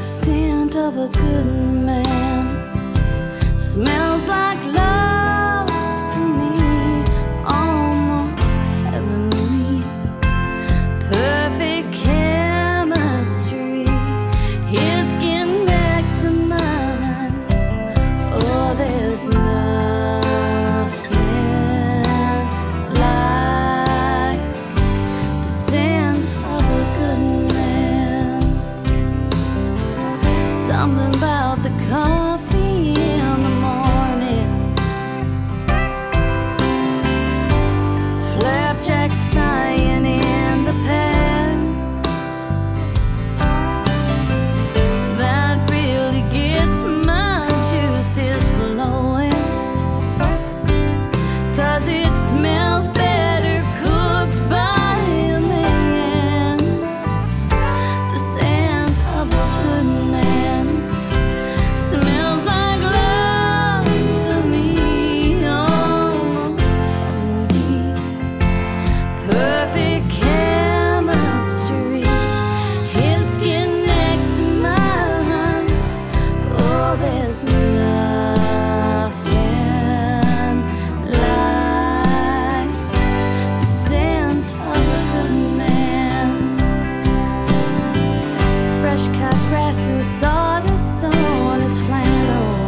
scent of a good man smells like love to me, almost heavenly. Perfect chemistry, his skin next to mine. Oh, there's nothing like the scent of a good man. Something about the coffee in the morning, flapjacks frying in the pan, that really gets my juices flowing, 'cause it smells better cooked by a man. The scent of a good man smells like love to me, almost heavenly. Perfect chemistry, his skin next to mine. Oh, there's nothing like the scent of a good man. Fresh cut grass and sawdust on his flannel,